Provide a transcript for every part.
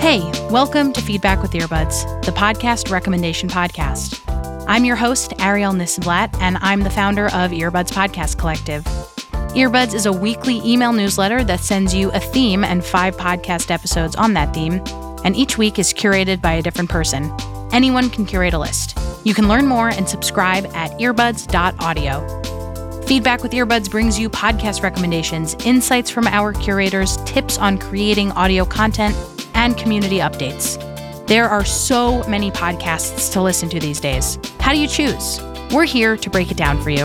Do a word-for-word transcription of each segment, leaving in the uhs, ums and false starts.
Hey, welcome to Feedback with Earbuds, the podcast recommendation podcast. I'm your host, Ariel Nissenblatt, and I'm the founder of Earbuds Podcast Collective. Earbuds is a weekly email newsletter that sends you a theme and five podcast episodes on that theme, and each week is curated by a different person. Anyone can curate a list. You can learn more and subscribe at earbuds dot audio. Feedback with Earbuds brings you podcast recommendations, insights from our curators, tips on creating audio content, and community updates. There are so many podcasts to listen to these days. How do you choose? We're here to break it down for you.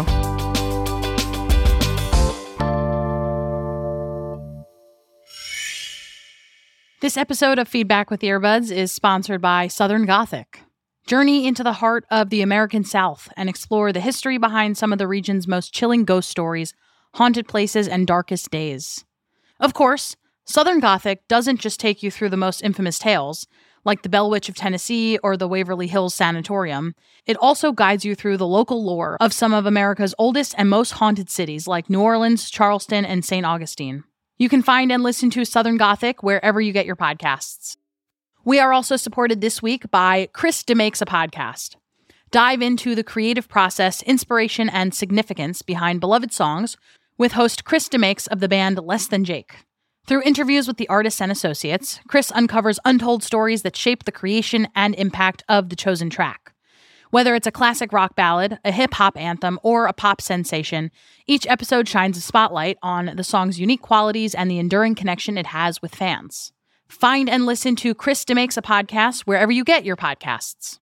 This episode of Feedback with Earbuds is sponsored by Southern Gothic. Journey into the heart of the American South and explore the history behind some of the region's most chilling ghost stories, haunted places, and darkest days. Of course, Southern Gothic doesn't just take you through the most infamous tales, like the Bell Witch of Tennessee or the Waverly Hills Sanatorium. It also guides you through the local lore of some of America's oldest and most haunted cities, like New Orleans, Charleston, and Saint Augustine. You can find and listen to Southern Gothic wherever you get your podcasts. We are also supported this week by Chris DeMakes a Podcast. Dive into the creative process, inspiration, and significance behind beloved songs with host Chris DeMakes of the band Less Than Jake. Through interviews with the artists and associates, Chris uncovers untold stories that shape the creation and impact of the chosen track. Whether it's a classic rock ballad, a hip-hop anthem, or a pop sensation, each episode shines a spotlight on the song's unique qualities and the enduring connection it has with fans. Find and listen to Chris DeMakes a Podcast wherever you get your podcasts.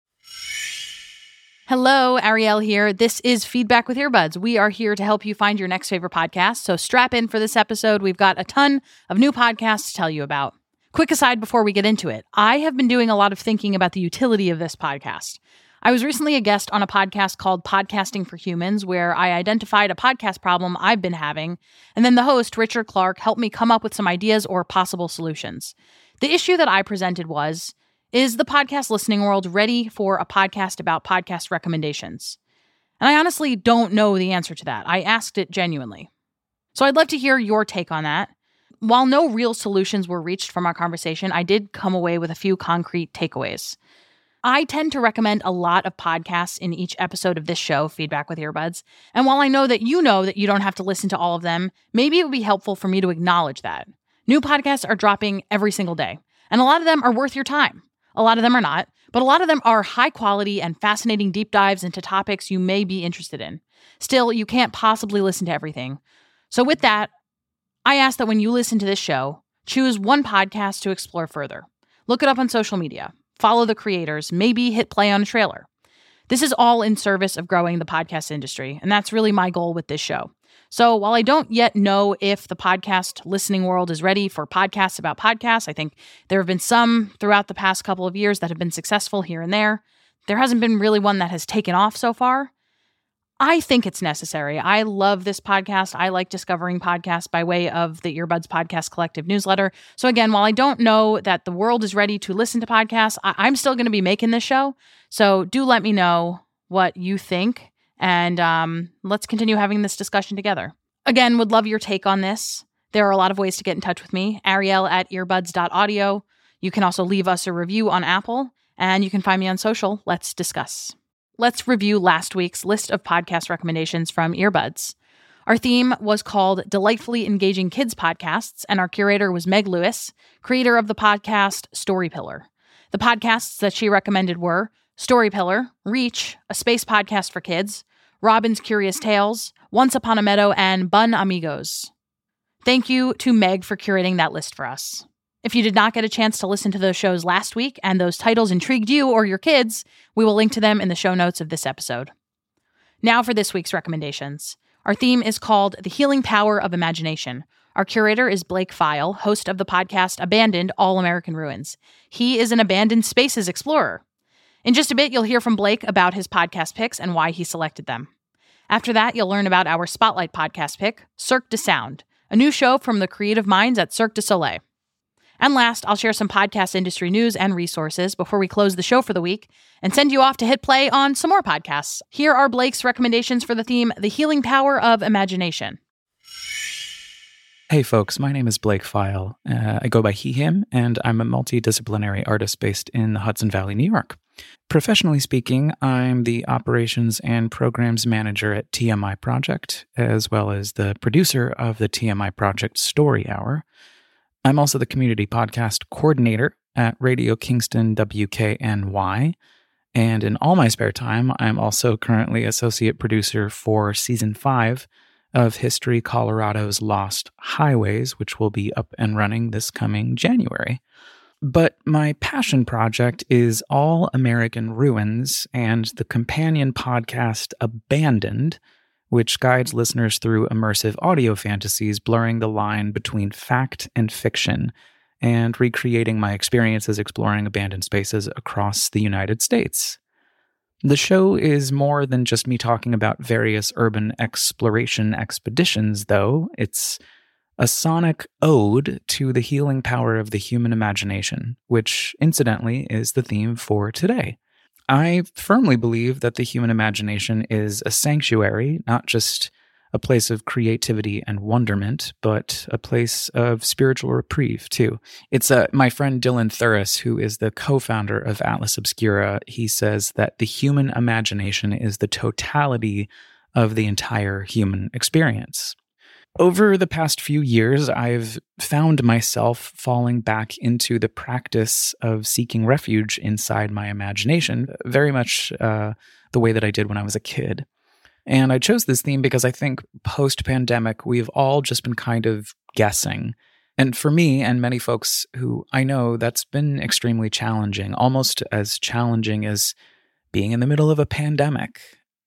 Hello, Ariel here. This is Feedback with Earbuds. We are here to help you find your next favorite podcast, so strap in for this episode. We've got a ton of new podcasts to tell you about. Quick aside before we get into it, I have been doing a lot of thinking about the utility of this podcast. I was recently a guest on a podcast called Podcasting for Humans, where I identified a podcast problem I've been having, and then the host, Richard Clark, helped me come up with some ideas or possible solutions. The issue that I presented was, is the podcast listening world ready for a podcast about podcast recommendations? And I honestly don't know the answer to that. I asked it genuinely. So I'd love to hear your take on that. While no real solutions were reached from our conversation, I did come away with a few concrete takeaways. I tend to recommend a lot of podcasts in each episode of this show, Feedback with Earbuds. And while I know that you know that you don't have to listen to all of them, maybe it would be helpful for me to acknowledge that. New podcasts are dropping every single day, and a lot of them are worth your time. A lot of them are not, but a lot of them are high quality and fascinating deep dives into topics you may be interested in. Still, you can't possibly listen to everything. So with that, I ask that when you listen to this show, choose one podcast to explore further. Look it up on social media. Follow the creators, maybe hit play on a trailer. This is all in service of growing the podcast industry, and that's really my goal with this show. So while I don't yet know if the podcast listening world is ready for podcasts about podcasts, I think there have been some throughout the past couple of years that have been successful here and there. There hasn't been really one that has taken off so far. I think it's necessary. I love this podcast. I like discovering podcasts by way of the Earbuds Podcast Collective newsletter. So again, while I don't know that the world is ready to listen to podcasts, I- I'm still going to be making this show. So do let me know what you think. And um, let's continue having this discussion together. Again, would love your take on this. There are a lot of ways to get in touch with me. Ariel at earbuds dot audio. You can also leave us a review on Apple, and you can find me on social. Let's discuss. Let's review last week's list of podcast recommendations from Earbuds. Our theme was called Delightfully Engaging Kids Podcasts, and our curator was Meg Lewis, creator of the podcast Story Pillar. The podcasts that she recommended were Story Pillar, Reach, a space podcast for kids, Robin's Curious Tales, Once Upon a Meadow, and Bun Amigos. Thank you to Meg for curating that list for us. If you did not get a chance to listen to those shows last week and those titles intrigued you or your kids, we will link to them in the show notes of this episode. Now for this week's recommendations. Our theme is called The Healing Power of Imagination. Our curator is Blake File, host of the podcast Abandoned All-American Ruins. He is an abandoned spaces explorer. In just a bit, you'll hear from Blake about his podcast picks and why he selected them. After that, you'll learn about our Spotlight podcast pick, Cirque du Sound, a new show from the creative minds at Cirque du Soleil. And last, I'll share some podcast industry news and resources before we close the show for the week and send you off to hit play on some more podcasts. Here are Blake's recommendations for the theme, The Healing Power of Imagination. Hey folks, my name is Blake File. Uh, I go by he, him, and I'm a multidisciplinary artist based in the Hudson Valley, New York. Professionally speaking, I'm the operations and programs manager at T M I Project, as well as the producer of the T M I Project Story Hour. I'm also the community podcast coordinator at Radio Kingston W K N Y, and in all my spare time, I'm also currently associate producer for season five of History Colorado's Lost Highways, which will be up and running this coming January. But my passion project is All American Ruins and the companion podcast Abandoned, which guides listeners through immersive audio fantasies, blurring the line between fact and fiction, and recreating my experiences exploring abandoned spaces across the United States. The show is more than just me talking about various urban exploration expeditions, though. It's a sonic ode to the healing power of the human imagination, which, incidentally, is the theme for today. I firmly believe that the human imagination is a sanctuary, not just a place of creativity and wonderment, but a place of spiritual reprieve, too. It's uh, my friend Dylan Thuris, who is the co-founder of Atlas Obscura. He says that the human imagination is the totality of the entire human experience. Over the past few years, I've found myself falling back into the practice of seeking refuge inside my imagination, very much uh, the way that I did when I was a kid. And I chose this theme because I think post-pandemic, we've all just been kind of guessing. And for me and many folks who I know, that's been extremely challenging, almost as challenging as being in the middle of a pandemic.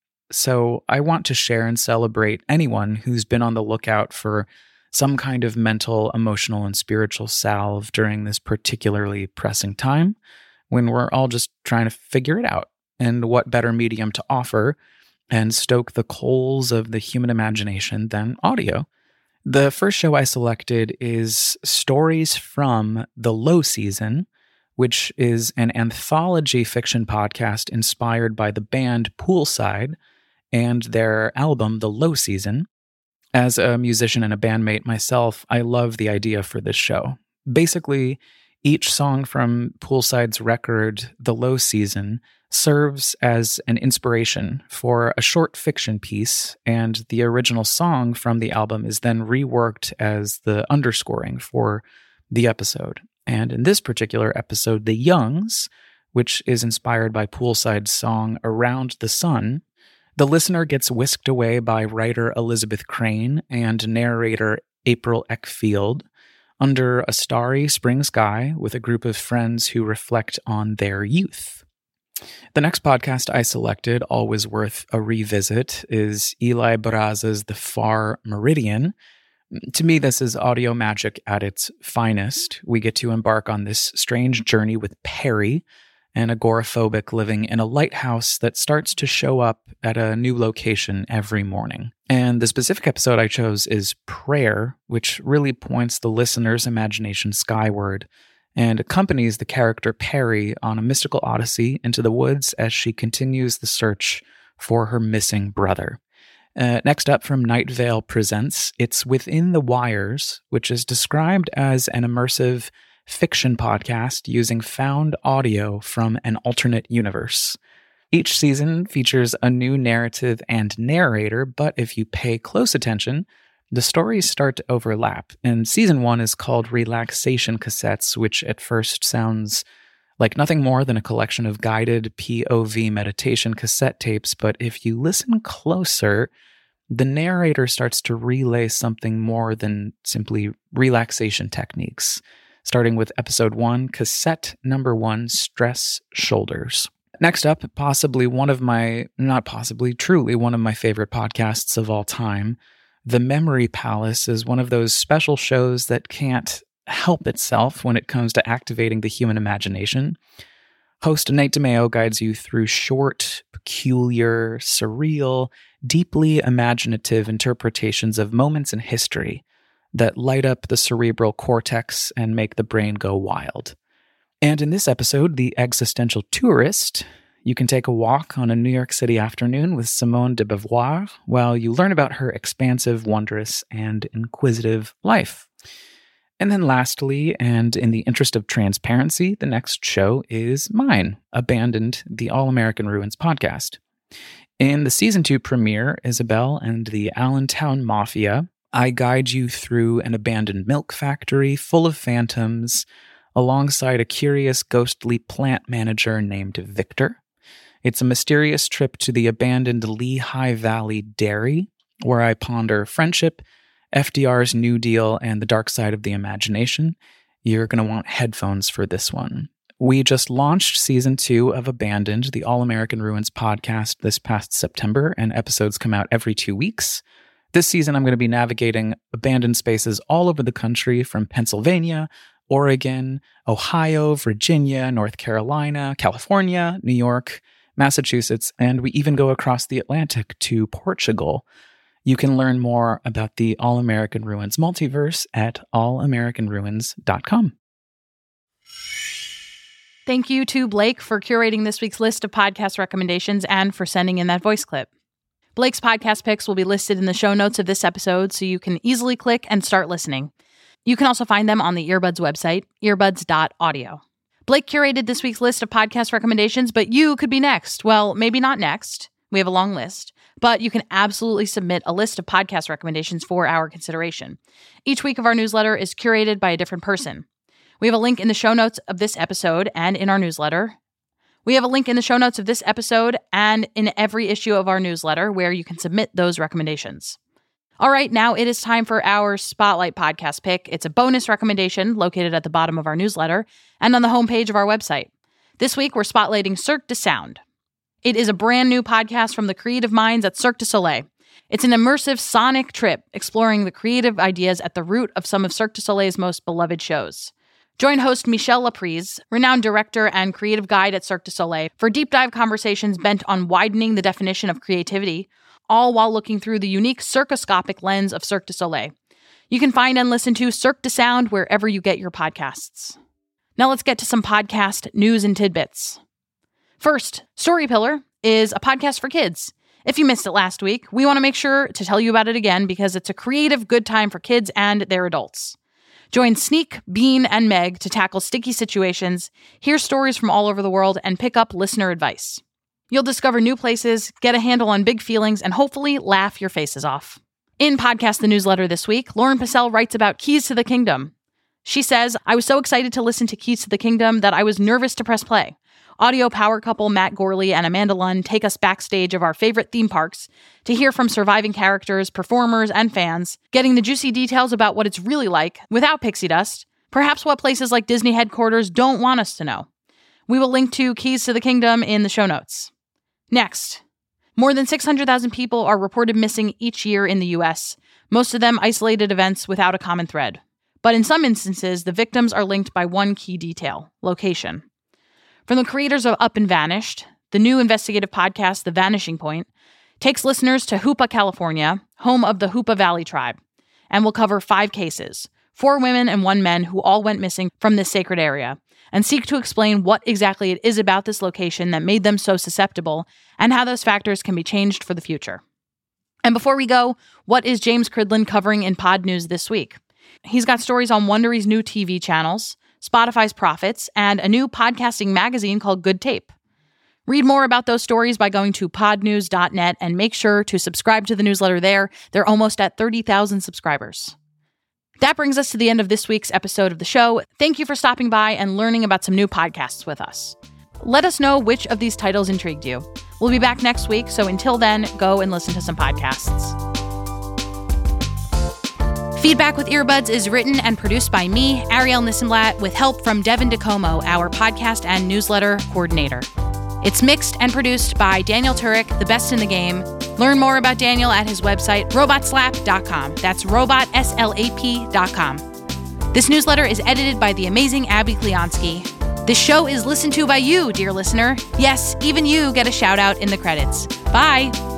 So I want to share and celebrate anyone who's been on the lookout for some kind of mental, emotional, and spiritual salve during this particularly pressing time when we're all just trying to figure it out. And what better medium to offer and stoke the coals of the human imagination than audio. The first show I selected is Stories from the Low Season, which is an anthology fiction podcast inspired by the band Poolside and their album The Low Season. As a musician and a bandmate myself, I love the idea for this show. Basically, each song from Poolside's record, The Low Season, serves as an inspiration for a short fiction piece, and the original song from the album is then reworked as the underscoring for the episode. And in this particular episode, The Youngs, which is inspired by Poolside's song Around the Sun, the listener gets whisked away by writer Elizabeth Crane and narrator April Eckfield under a starry spring sky with a group of friends who reflect on their youth. The next podcast I selected, always worth a revisit, is Eli Barraza's The Far Meridian. To me, this is audio magic at its finest. We get to embark on this strange journey with Perry, an agoraphobic living in a lighthouse that starts to show up at a new location every morning. And the specific episode I chose is Prayer, which really points the listener's imagination skyward and accompanies the character Perry on a mystical odyssey into the woods as she continues the search for her missing brother. Uh, next up from Night Vale Presents, it's Within the Wires, which is described as an immersive fiction podcast using found audio from an alternate universe. Each season features a new narrative and narrator, but if you pay close attention, the stories start to overlap, and season one is called Relaxation Cassettes, which at first sounds like nothing more than a collection of guided P O V meditation cassette tapes, but if you listen closer, the narrator starts to relay something more than simply relaxation techniques, starting with episode one, cassette number one, Stress Shoulders. Next up, possibly one of my, not possibly, truly one of my favorite podcasts of all time, The Memory Palace is one of those special shows that can't help itself when it comes to activating the human imagination. Host Nate DeMeo guides you through short, peculiar, surreal, deeply imaginative interpretations of moments in history that light up the cerebral cortex and make the brain go wild. And in this episode, The Existential Tourist, You can take a walk on a New York City afternoon with Simone de Beauvoir while you learn about her expansive, wondrous, and inquisitive life. And then lastly, and in the interest of transparency, the next show is mine, Abandoned, the All-American Ruins podcast. In the season two premiere, Isabel and the Allentown Mafia, I guide you through an abandoned milk factory full of phantoms, alongside a curious, ghostly plant manager named Victor. It's a mysterious trip to the abandoned Lehigh Valley Dairy, where I ponder friendship, F D R's New Deal, and the dark side of the imagination. You're going to want headphones for this one. We just launched season two of Abandoned, the All-American Ruins podcast this past September, and episodes come out every two weeks. This season, I'm going to be navigating abandoned spaces all over the country, from Pennsylvania, Oregon, Ohio, Virginia, North Carolina, California, New York, Massachusetts, and we even go across the Atlantic to Portugal. You can learn more about the All-American Ruins multiverse at all american ruins dot com. Thank you to Blake for curating this week's list of podcast recommendations and for sending in that voice clip. Blake's podcast picks will be listed in the show notes of this episode, so you can easily click and start listening. You can also find them on the Earbuds website, earbuds dot audio. Blake curated this week's list of podcast recommendations, but you could be next. Well, maybe not next. We have a long list. But you can absolutely submit a list of podcast recommendations for our consideration. Each week of our newsletter is curated by a different person. We have a link in the show notes of this episode and in our newsletter. We have a link in the show notes of this episode and in every issue of our newsletter where you can submit those recommendations. All right, now it is time for our Spotlight podcast pick. It's a bonus recommendation located at the bottom of our newsletter and on the homepage of our website. This week, we're spotlighting Cirque du Sound. It is a brand new podcast from the creative minds at Cirque du Soleil. It's an immersive sonic trip exploring the creative ideas at the root of some of Cirque du Soleil's most beloved shows. Join host Michel Laprise, renowned director and creative guide at Cirque du Soleil, for deep dive conversations bent on widening the definition of creativity, all while looking through the unique circoscopic lens of Cirque du Soleil. You can find and listen to Cirque du Sound wherever you get your podcasts. Now let's get to some podcast news and tidbits. First, Story Pillar is a podcast for kids. If you missed it last week, we want to make sure to tell you about it again because it's a creative good time for kids and their adults. Join Sneak, Bean, and Meg to tackle sticky situations, hear stories from all over the world, and pick up listener advice. You'll discover new places, get a handle on big feelings, and hopefully laugh your faces off. In Podcast the Newsletter this week, Lauren Passell writes about Keys to the Kingdom. She says, I was so excited to listen to Keys to the Kingdom that I was nervous to press play. Audio power couple Matt Gorley and Amanda Lund take us backstage of our favorite theme parks to hear from surviving characters, performers, and fans, getting the juicy details about what it's really like without pixie dust, perhaps what places like Disney headquarters don't want us to know. We will link to Keys to the Kingdom in the show notes. Next, more than six hundred thousand people are reported missing each year in the U S, most of them isolated events without a common thread. But in some instances, the victims are linked by one key detail: location. From the creators of Up and Vanished, the new investigative podcast, The Vanishing Point, takes listeners to Hoopa, California, home of the Hoopa Valley tribe, and will cover five cases, four women and one man who all went missing from this sacred area, and seek to explain what exactly it is about this location that made them so susceptible, and how those factors can be changed for the future. And before we go, what is James Cridland covering in Pod News this week? He's got stories on Wondery's new T V channels, Spotify's profits, and a new podcasting magazine called Good Tape. Read more about those stories by going to pod news dot net and make sure to subscribe to the newsletter there. They're almost at thirty thousand subscribers. That brings us to the end of this week's episode of the show. Thank you for stopping by and learning about some new podcasts with us. Let us know which of these titles intrigued you. We'll be back next week, so until then, go and listen to some podcasts. Feedback with Earbuds is written and produced by me, Ariel Nissenblatt, with help from Devin DeComo, our podcast and newsletter coordinator. It's mixed and produced by Daniel Turek, the best in the game. Learn more about Daniel at his website, robot slap dot com. That's robot slap dot com. This newsletter is edited by the amazing Abby Kleonsky. This show is listened to by you, dear listener. Yes, even you get a shout out in the credits. Bye!